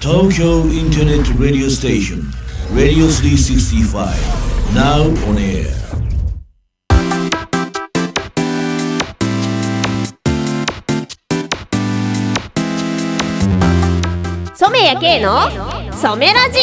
Tokyo Internet Radio Station Radio 365 Now on air 染谷圭の染めラジ。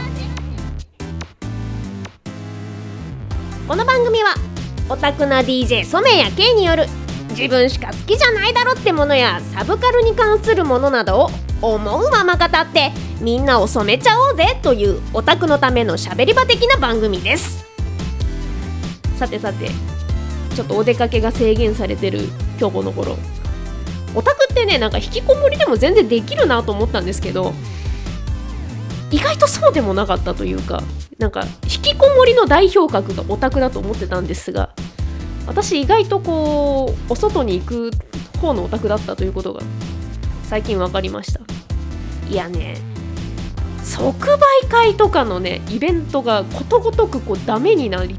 この番組はオタクな DJ 染谷圭による自分しか好きじゃないだろってものやサブカルに関するものなどを思うまま語ってみんなを染めちゃおうぜというオタクのための喋り場的な番組です。さてさて、ちょっとお出かけが制限されてる今日この頃、オタクってね、なんか引きこもりでも全然できるなと思ったんですけど、意外とそうでもなかったというか、なんか引きこもりの代表格がオタクだと思ってたんですが、私意外とこうお外に行く方のオタクだったということが最近分かりました。いやね、即売会とかのねイベントがことごとくこうダメになりって、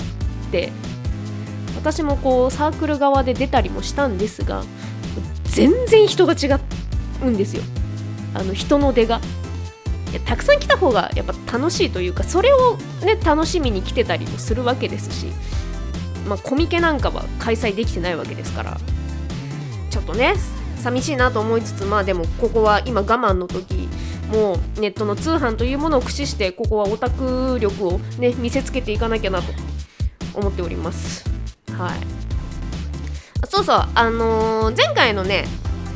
私もこうサークル側で出たりもしたんですが、全然人が違うんですよ。人の出がたくさん来た方がやっぱ楽しいというか、それをね楽しみに来てたりもするわけですし、コミケなんかは開催できてないわけですから、ちょっとね寂しいなと思いつつ、でもここは今我慢の時、もうネットの通販というものを駆使して、ここはオタク力をね見せつけていかなきゃなと思っております。はい。そうそう、前回のね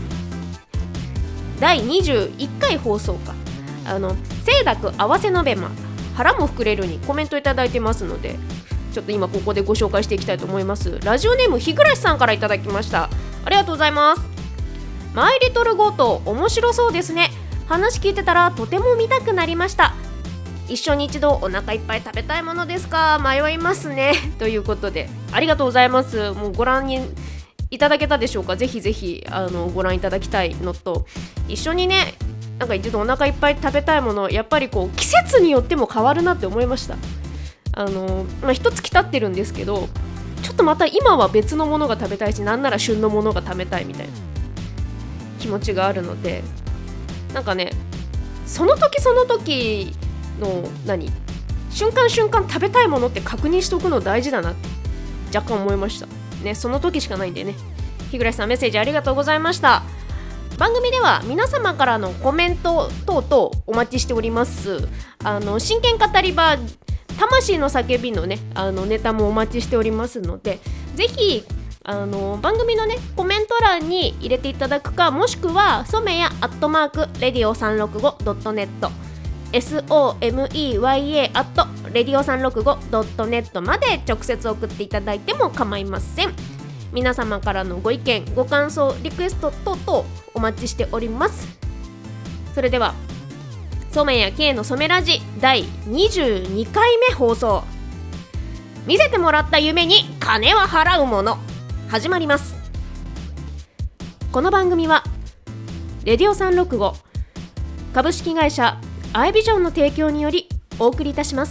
第21回放送か、清濁合わせのべま腹も膨れるにコメントいただいてますので、ちょっと今ここでご紹介していきたいと思います。ラジオネーム日暮さんからいただきました。ありがとうございます。マイリトルゴート面白そうですね。話聞いてたらとても見たくなりました。一緒に一度お腹いっぱい食べたいものですか、迷いますねということで、ありがとうございます。もうご覧にいただけたでしょうか。ぜひぜひご覧いただきたいのと、一緒にねなんか一度お腹いっぱい食べたいもの、やっぱりこう季節によっても変わるなって思いました。一月経ってるんですけど、ちょっとまた今は別のものが食べたいし、なんなら旬のものが食べたいみたいな気持ちがあるので、なんかねその時その時の瞬間瞬間食べたいものって確認しておくの大事だなって若干思いましたね。その時しかないんでね。日暮さんメッセージありがとうございました。番組では皆様からのコメント等々お待ちしております。真剣語り場魂の叫びのねネタもお待ちしておりますので、ぜひ番組のねコメント欄に入れていただくか、もしくは染谷@radio365.net someya@radio365.net まで直接送っていただいても構いません。皆様からのご意見ご感想リクエスト等々お待ちしております。それでは染谷圭の染めラジ第22回目放送、見せてもらった夢に金は払うもの、始まります。この番組はレディオ365株式会社アイビジョンの提供によりお送りいたします。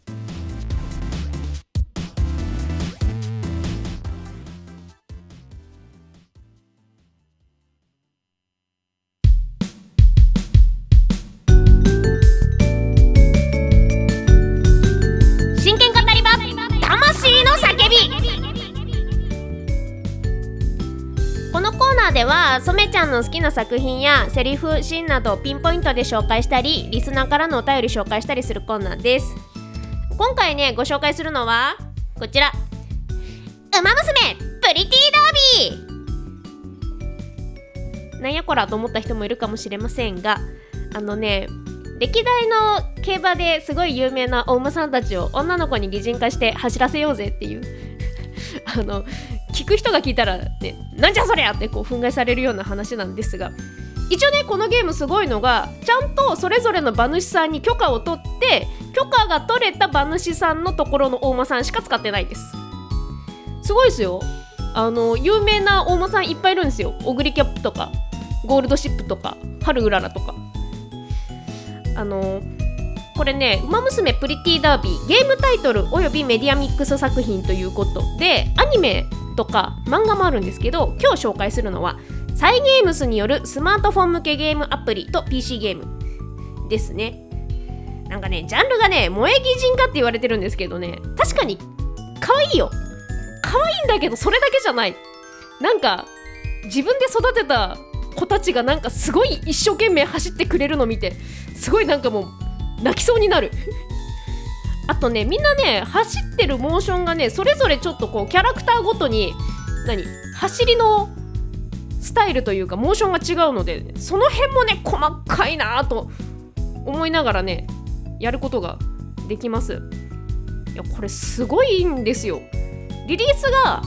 真剣語り場魂の叫び。このコーナーでは染ちゃんの好きな作品やセリフシーンなどをピンポイントで紹介したり、リスナーからのお便り紹介したりするコーナーです。今回ねご紹介するのはこちら、ウマ娘プリティダービー。なんやこらと思った人もいるかもしれませんが、歴代の競馬ですごい有名なお馬さんたちを女の子に擬人化して走らせようぜっていう聞く人が聞いたらね、なんじゃそりゃってこう憤慨されるような話なんですが、一応ねこのゲームすごいのが、ちゃんとそれぞれの馬主さんに許可を取って、許可が取れた馬主さんのところのお馬さんしか使ってないです。すごいですよ。有名なお馬さんいっぱいいるんですよ。オグリキャップとかゴールドシップとか春うららとか。これね、ウマ娘プリティダービー、ゲームタイトルおよびメディアミックス作品ということで、アニメとか漫画もあるんですけど、今日紹介するのはサイゲームスによるスマートフォン向けゲームアプリと PC ゲーム。 ですね。なんかねジャンルがね萌え擬人化って言われてるんですけどね、確かに可愛いよ、可愛いんだけどそれだけじゃない。なんか自分で育てた子たちがなんかすごい一生懸命走ってくれるの見てすごいなんかもう泣きそうになるあとねみんなね走ってるモーションがねそれぞれちょっとこうキャラクターごとに走りのスタイルというかモーションが違うので、その辺もね細かいなと思いながらねやることができます。いやこれすごいんですよ。リリースが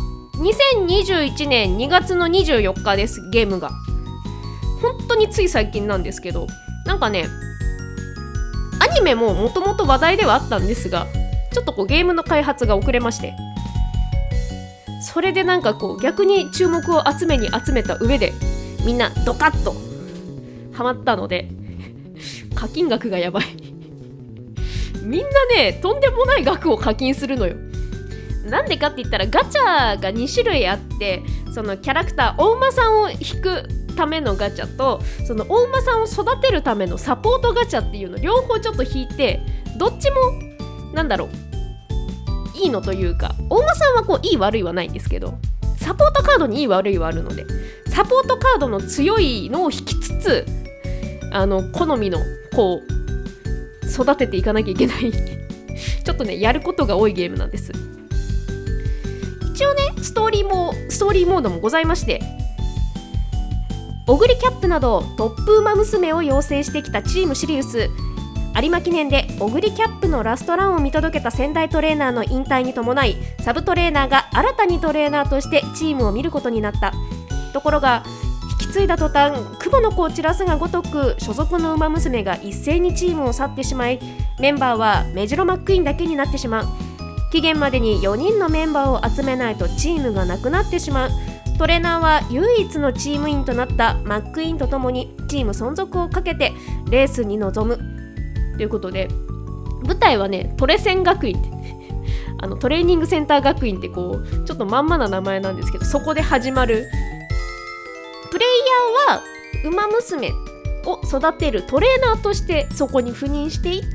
2021年2月の24日です。ゲームが本当につい最近なんですけど、なんかねアニメももともと話題ではあったんですが、ちょっとこうゲームの開発が遅れまして、それでなんかこう逆に注目を集めた上でみんなドカッとハマったので課金額がやばいみんなねとんでもない額を課金するのよ。なんでかって言ったらガチャが2種類あって、そのキャラクターお馬さんを引くためのガチャとそのお馬さんを育てるためのサポートガチャっていうの両方ちょっと引いて、どっちもなんだろういいのというか、お馬さんはこういい悪いはないんですけど、サポートカードにいい悪いはあるので、サポートカードの強いのを引きつつ好みのこう育てていかなきゃいけないちょっとねやることが多いゲームなんです。一応ねストーリーモードもございまして、オグリキャップなどトップウマ娘を養成してきたチームシリウス、有馬記念でオグリキャップのラストランを見届けた先代トレーナーの引退に伴い、サブトレーナーが新たにトレーナーとしてチームを見ることになった。ところが引き継いだ途端、雲の子を散らすがごとく所属のウマ娘が一斉にチームを去ってしまい、メンバーはメジロマックイーンだけになってしまう。期限までに4人のメンバーを集めないとチームがなくなってしまう。トレーナーは唯一のチーム員となったマックイーンとともにチーム存続をかけてレースに臨むということで、舞台はねトレセン学院ってトレーニングセンター学院ってこうちょっとまんまな名前なんですけど、そこで始まる。プレイヤーはウマ娘を育てるトレーナーとしてそこに赴任していって、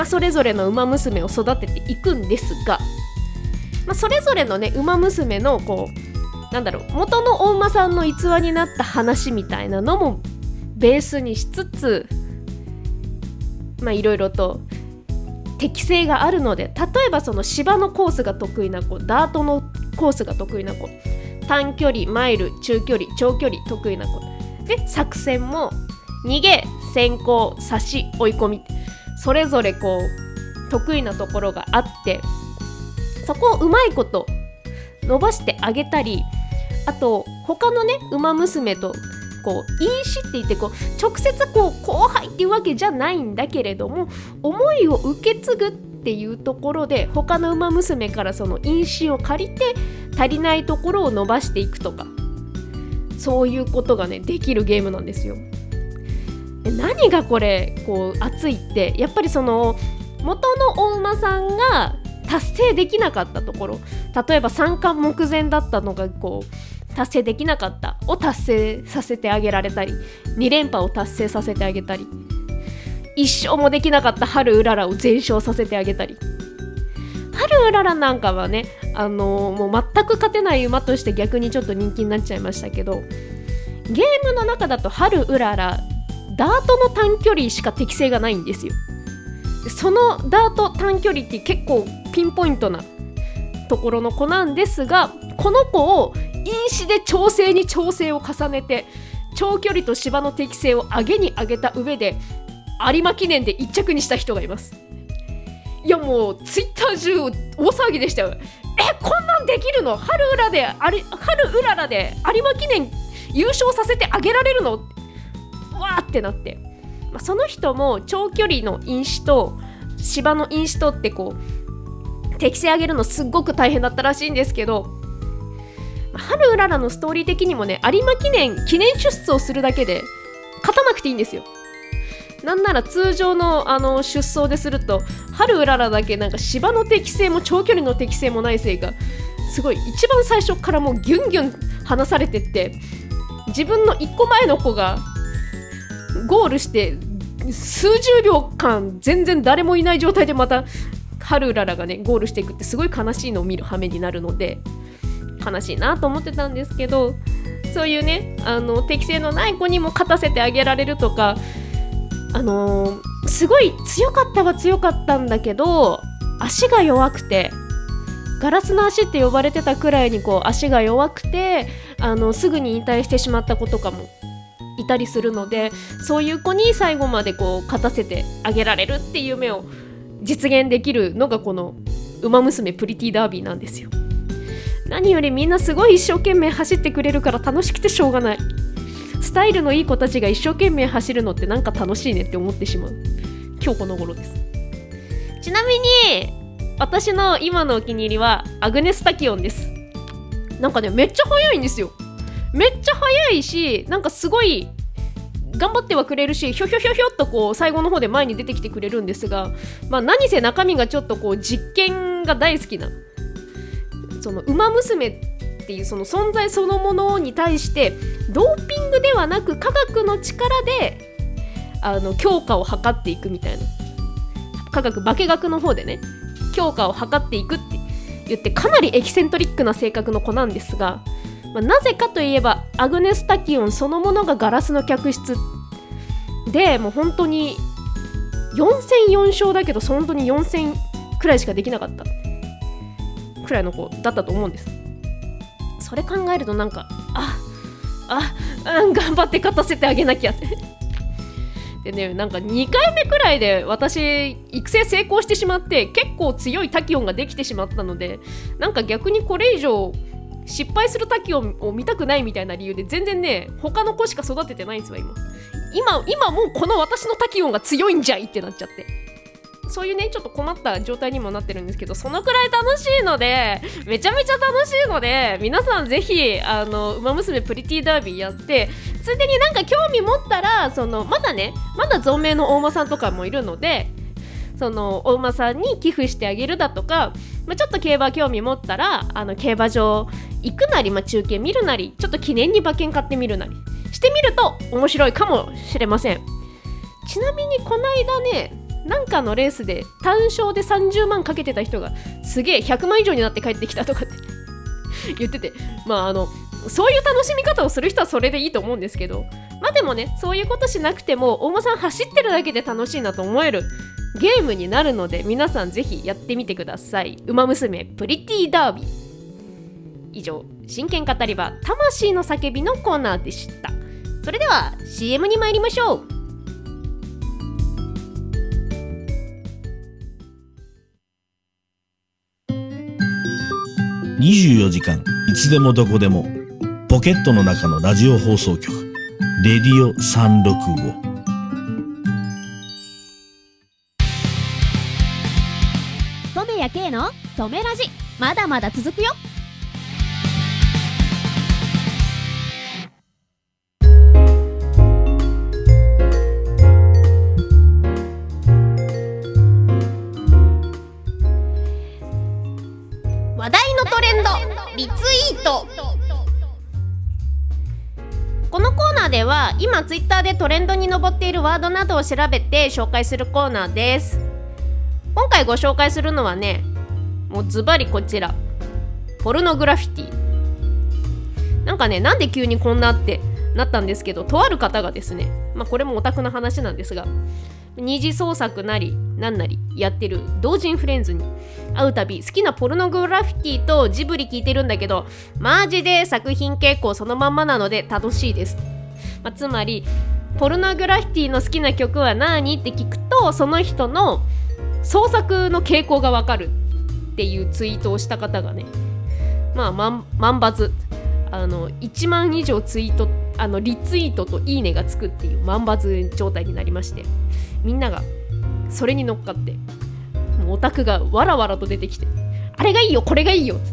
それぞれのウマ娘を育てていくんですが、それぞれのねウマ娘のこう元のお馬さんの逸話になった話みたいなのもベースにしつつ、いろいろと適性があるので、例えばその芝のコースが得意な子、ダートのコースが得意な子、短距離、マイル、中距離、長距離得意な子で、作戦も逃げ、先行、差し、追い込み、それぞれこう得意なところがあって、そこをうまいこと伸ばしてあげたり、あと他のねウマ娘とこう因子って言ってこう直接こう後輩っていうわけじゃないんだけれども、思いを受け継ぐっていうところで他のウマ娘からその因子を借りて足りないところを伸ばしていくとか、そういうことがねできるゲームなんですよ。何がこれこう熱いって、やっぱりその元のお馬さんが達成できなかったところ、例えば3冠目前だったのがこう達成できなかったを達成させてあげられたり、2連覇を達成させてあげたり、1勝もできなかった春うららを全勝させてあげたり、春うららなんかはねもう全く勝てない馬として逆にちょっと人気になっちゃいましたけど、ゲームの中だと春うららダートの短距離しか適性がないんですよ。そのダート短距離って結構ピンポイントなところの子なんですが、この子を因子で調整に調整を重ねて長距離と芝の適性を上げに上げた上で有馬記念で1着にした人がいます。いやもうツイッター中大騒ぎでしたよ。こんなんできるの？春うららで有馬記念優勝させてあげられるの？わーってなって、その人も長距離の因子と芝の因子とってこう適性上げるのすっごく大変だったらしいんですけど、春うららのストーリー的にもね、有馬記念出走をするだけで勝たなくていいんですよ。なんなら通常の出走ですると春うららだけなんか芝の適性も長距離の適性もないせいか、すごい一番最初からもうギュンギュン離されてって、自分の1個前の子がゴールして数十秒間全然誰もいない状態でまたハルウララがねゴールしていくってすごい悲しいのを見る羽目になるので悲しいなと思ってたんですけど、そういうね適性のない子にも勝たせてあげられるとか、すごい強かったは強かったんだけど足が弱くて、ガラスの足って呼ばれてたくらいにこう足が弱くてすぐに引退してしまった子とかもいたりするので、そういう子に最後までこう勝たせてあげられるっていう夢を実現できるのがこのウマ娘プリティダービーなんですよ。何よりみんなすごい一生懸命走ってくれるから楽しくてしょうがない。スタイルのいい子たちが一生懸命走るのってなんか楽しいねって思ってしまう今日この頃です。ちなみに私の今のお気に入りはアグネスタキオンです。なんかねめっちゃ速いんですよ。めっちゃ速いし、なんかすごい頑張ってはくれるし、ひょひょひょひょっとこう最後の方で前に出てきてくれるんですが、何せ中身がちょっとこう実験が大好きな、そのウマ娘っていうその存在そのものに対してドーピングではなく科学の力で強化を図っていくみたいな、化学の方でね強化を図っていくって言ってかなりエキセントリックな性格の子なんですが、なぜかといえばアグネスタキオンそのものがガラスの客室で、もう本当に4戦4勝だけど本当に4戦くらいしかできなかったくらいの子だったと思うんです。それ考えるとなんか頑張って勝たせてあげなきゃってでね、なんか2回目くらいで私育成成功してしまって結構強いタキオンができてしまったので、なんか逆にこれ以上失敗するタキオンを見たくないみたいな理由で全然ね他の子しか育ててないんですよ今もうこの私のタキオンが強いんじゃいってなっちゃって、そういうねちょっと困った状態にもなってるんですけど、そのくらい楽しいのでめちゃめちゃ楽しいので皆さんぜひウマ娘プリティダービーやって、ついでになんか興味持ったらまだ存命のお馬さんとかもいるので、そのお馬さんに寄付してあげるだとか、ちょっと競馬興味持ったら競馬場行くなり、中継見るなり、ちょっと記念に馬券買ってみるなりしてみると面白いかもしれません。ちなみにこの間ねなんかのレースで単勝で30万かけてた人がすげえ100万以上になって帰ってきたとかって言ってて、そういう楽しみ方をする人はそれでいいと思うんですけど、でもねそういうことしなくてもお馬さん走ってるだけで楽しいなと思えるゲームになるので、皆さんぜひやってみてください。ウマ娘プリティダービー。以上、真剣語り場魂の叫びのコーナーでした。それでは CM に参りましょう。 24時間いつでもどこでもポケットの中のラジオ放送局レディオ365。 染谷圭の染めラジ、まだまだ続くよ。話題のトレンドリツイート。このコーナーでは今ツイッターでトレンドに上っているワードなどを調べて紹介するコーナーです。今回ご紹介するのはね、もうズバリこちら、ポルノグラフィティ。なんかね、なんで急にこんなってなったんですけど、とある方がですね、これもオタクの話なんですが、二次創作なりなんなりやってる同人フレンズに会うたび、好きなポルノグラフィティとジブリ聞いてるんだけどマジで作品傾向そのまんまなので楽しいです、つまりポルノグラフィティの好きな曲は何って聞くとその人の創作の傾向がわかるっていうツイートをした方がね、万バズ、1万以上ツイート、リツイートといいねがつくっていう万バズ状態になりまして、みんながそれに乗っかって、もうオタクがわらわらと出てきて、あれがいいよこれがいいよって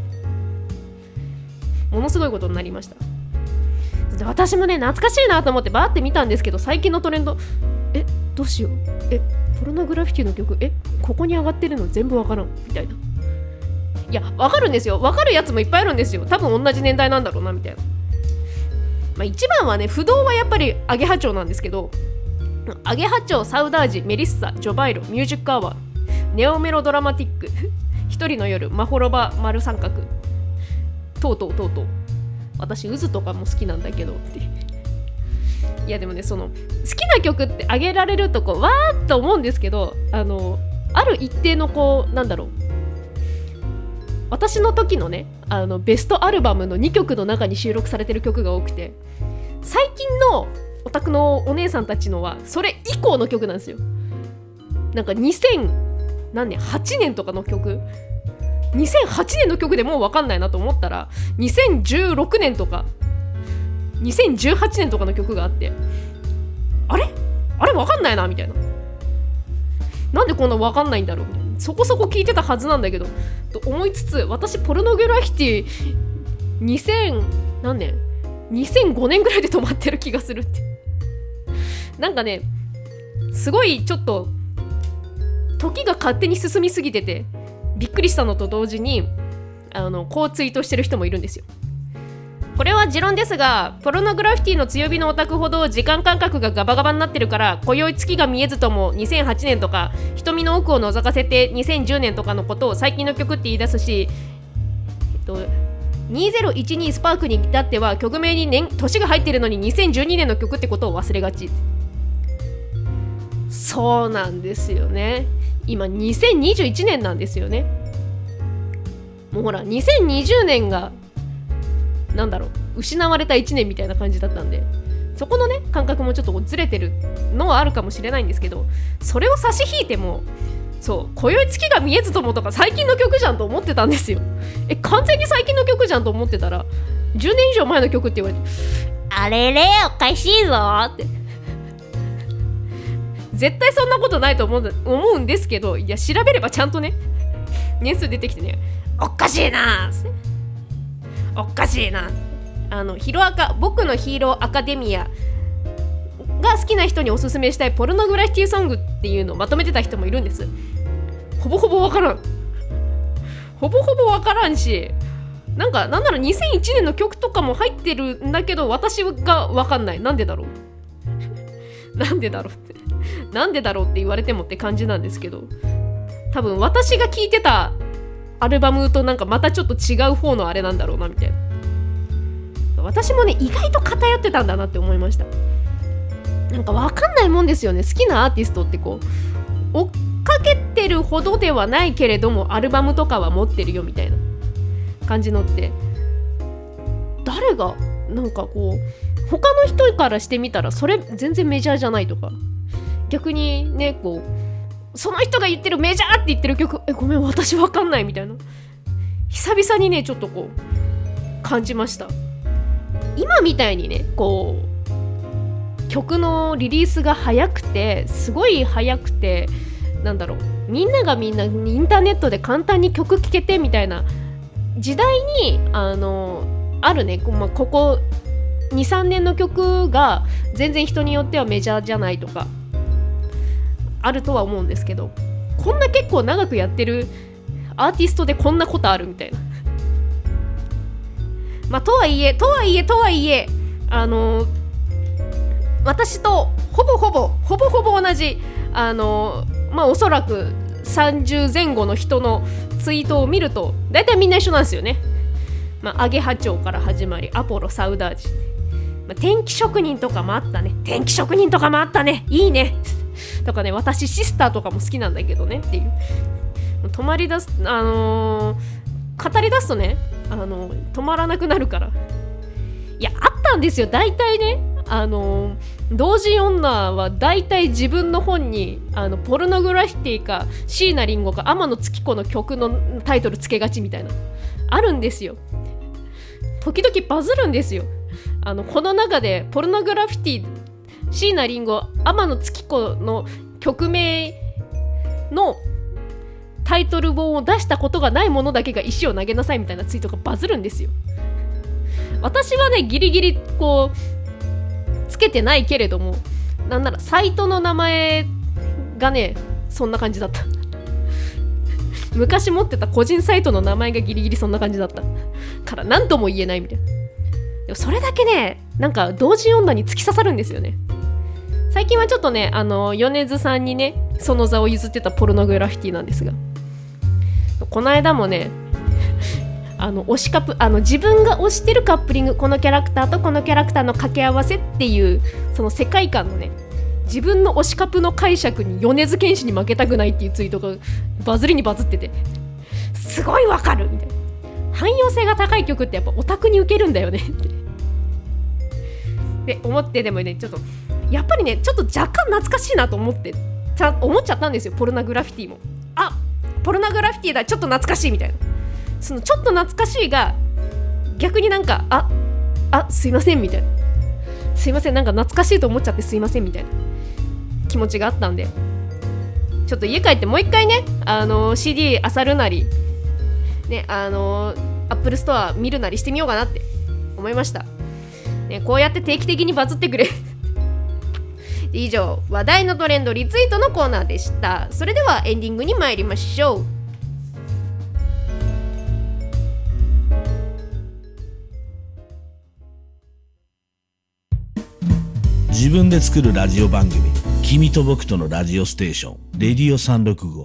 ものすごいことになりました。で私もね懐かしいなと思ってバーって見たんですけど、最近のトレンドどうしよう、ポルノグラフィティの曲ここに上がってるの全部わからんみたいな。いやわかるんですよ、わかるやつもいっぱいあるんですよ。多分同じ年代なんだろうなみたいな。一番はね不動はやっぱりアゲハチョウなんですけど、 アゲハチョウ、サウダージ、メリッサ、ジョバイロ、ミュージックアワー、ネオメロドラマティック、一人の夜、マホロバ丸三角、とうとうとうとう。私渦とかも好きなんだけどっていやでもね、その好きな曲ってあげられるとこうわーっと思うんですけど、ある一定のこうなんだろう、私の時のねベストアルバムの2曲の中に収録されてる曲が多くて、最近のオタクのお姉さんたちのはそれ以降の曲なんですよ。なんか2000何年8年とかの曲、2008年の曲でもう分かんないなと思ったら2016年とか2018年とかの曲があって、あれ分かんないなみたいな、なんでこんな分かんないんだろうみたいな、そこそこ聞いてたはずなんだけどと思いつつ、私ポルノグラフィティ2000何年2005年ぐらいで止まってる気がするって。なんかね、すごいちょっと時が勝手に進みすぎててびっくりしたのと同時にこうツイートしてる人もいるんですよ。これは持論ですが、ポルノグラフィティの強火のオタクほど時間感覚がガバガバになってるから、今宵月が見えずとも2008年とか瞳の奥を覗かせて2010年とかのことを最近の曲って言い出すし、2012スパークに至っては曲名に年が入ってるのに2012年の曲ってことを忘れがち。そうなんですよね。今2021年なんですよね。もうほら2020年がなんだろう、失われた1年みたいな感じだったんで、そこのね感覚もちょっとずれてるのはあるかもしれないんですけど、それを差し引いてもそう今宵月が見えずともとか最近の曲じゃんと思ってたんですよ。完全に最近の曲じゃんと思ってたら10年以上前の曲って言われて、あれれおかしいぞって絶対そんなことないと思うんですけど、いや調べればちゃんとね年数出てきてね、おかしいなーおかしいな、僕のヒーローアカデミアが好きな人におすすめしたいポルノグラフィティソングっていうのをまとめてた人もいるんです。ほぼほぼわからんし、なんなら2001年の曲とかも入ってるんだけど私がわかんない。なんでだろうなんでだろうって言われてもって感じなんですけど、多分私が聴いてたアルバムとなんかまたちょっと違う方のあれなんだろうなみたいな。私もね意外と偏ってたんだなって思いました。なんか分かんないもんですよね。好きなアーティストってこう追っかけてるほどではないけれどもアルバムとかは持ってるよみたいな感じのって、誰がなんかこう他の人からしてみたらそれ全然メジャーじゃないとか、逆にねこうその人が言ってるメジャーって言ってる曲ごめん私わかんないみたいな、久々にねちょっとこう感じました。今みたいにねこう曲のリリースが早くてすごい早くて、なんだろう、みんながみんなインターネットで簡単に曲聴けてみたいな時代にあるね、ここ 2,3 年の曲が全然人によってはメジャーじゃないとかあるとは思うんですけど、こんな結構長くやってるアーティストでこんなことあるみたいな。とはいえ私とほぼ同じおそらく30前後の人のツイートを見ると大体みんな一緒なんですよね。アゲハチョウから始まりアポロ、サウダージ、天気職人とかもあったねいいねとかね、私シスターとかも好きなんだけどねっていう、止まり出す語り出すとね止まらなくなるから。いやあったんですよ。大体ね同人女は大体自分の本にポルノグラフィティか椎名林檎か天野月子の曲のタイトルつけがちみたいなあるんですよ。時々バズるんですよ。この中でポルノグラフィティ椎名林檎天野月子の曲名のタイトル本を出したことがないものだけが石を投げなさいみたいなツイートがバズるんですよ。私はねギリギリこうつけてないけれども、なんならサイトの名前がねそんな感じだった昔持ってた個人サイトの名前がギリギリそんな感じだったから何とも言えないみたいな。でもそれだけねなんか同人女に突き刺さるんですよね。 最近はちょっとね米津さんにねその座を譲ってたポルノグラフィティなんですが、この間もね推しカップ自分が推してるカップリング、このキャラクターとこのキャラクターの掛け合わせっていうその世界観のね、自分の推しカップの解釈に米津玄師に負けたくないっていうツイートがバズりにバズってて、すごいわかるみたいな。汎用性が高い曲ってやっぱオタクにウケるんだよねって思って、でもねちょっとやっぱりねちょっと若干懐かしいなと思っちゃったんですよ。ポルノグラフィティもポルノグラフィティだちょっと懐かしいみたいな、そのちょっと懐かしいが逆になんかすいませんみたいな、すいませんなんか懐かしいと思っちゃってすいませんみたいな気持ちがあったんで、ちょっと家帰ってもう一回ねCD 漁るなりねApple Store 見るなりしてみようかなって思いました、ね、こうやって定期的にバズってくれ以上、話題のトレンドリツイートのコーナーでした。それではエンディングに参りましょう。 自分で作るラジオ番組、君と僕とのラジオステーション、レディオ365。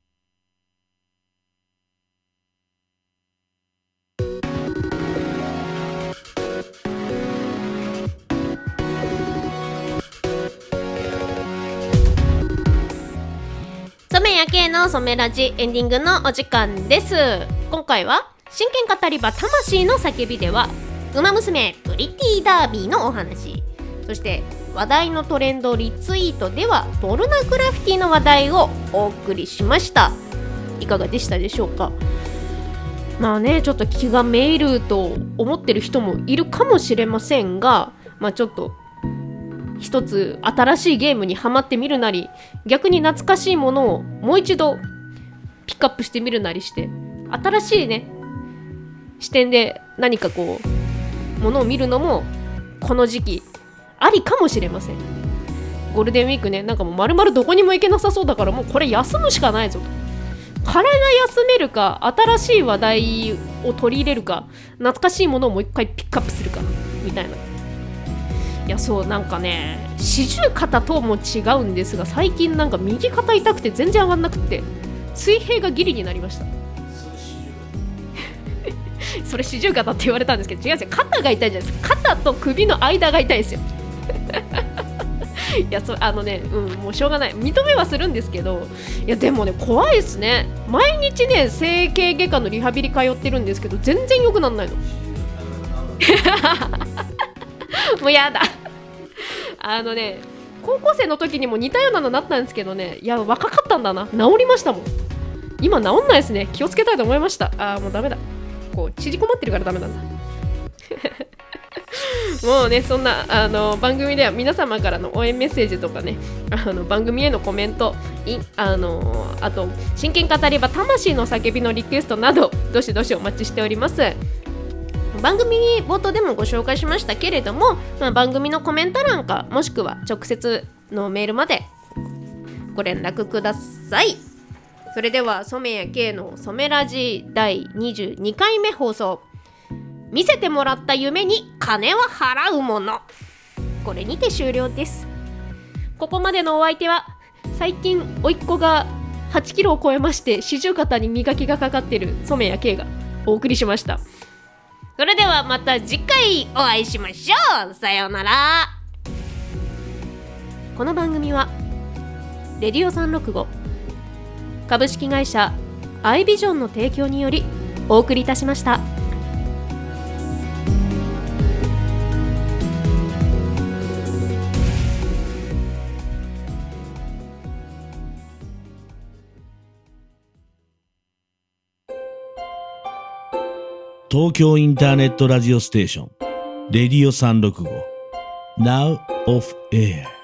染谷系の染ラジエンディングのお時間です。今回は真剣語り場魂の叫びではウマ娘プリティダービーのお話、そして話題のトレンドリツイートではポルノグラフィティの話題をお送りしました。いかがでしたでしょうか。まあねちょっと気がめいると思ってる人もいるかもしれませんが、ちょっと一つ新しいゲームにハマってみるなり、逆に懐かしいものをもう一度ピックアップしてみるなりして、新しいね視点で何かこうものを見るのもこの時期ありかもしれません。ゴールデンウィークねなんかもう丸々どこにも行けなさそうだから、もうこれ休むしかないぞと。体休めるか新しい話題を取り入れるか、懐かしいものをもう一回ピックアップするかみたいな。いやそうなんかね四十肩とも違うんですが、最近なんか右肩痛くて全然上がんなくって、水平がギリになりましたそれ四十肩って言われたんですけど、違うんですよ、肩が痛いじゃないですか。肩と首の間が痛いですよいやもうしょうがない、認めはするんですけど、いやでもね怖いですね。毎日ね整形外科のリハビリ通ってるんですけど全然良くなんないのもうやだ高校生の時にも似たようなのなったんですけどね、いや若かったんだな、治りましたもん。今治んないですね、気をつけたいと思いました。もうダメだ、こう縮こまってるからダメなんだもうねそんな番組では皆様からの応援メッセージとかね番組へのコメントあと真剣語り場魂の叫びのリクエストなどどしどしお待ちしております。番組冒頭でもご紹介しましたけれども、番組のコメント欄かもしくは直接のメールまでご連絡ください。それでは染谷系の染ラジ第22回目放送、見せてもらった夢に金は払うもの、これにて終了です。ここまでのお相手は最近甥っ子が8キロを超えまして四十肩に磨きがかかっている染谷系がお送りしました。それではまた次回お会いしましょう。さようなら。この番組はレディオ365株式会社アイビジョンの提供によりお送りいたしました。 東京インターネットラジオステーション、レディオ365 Now off air。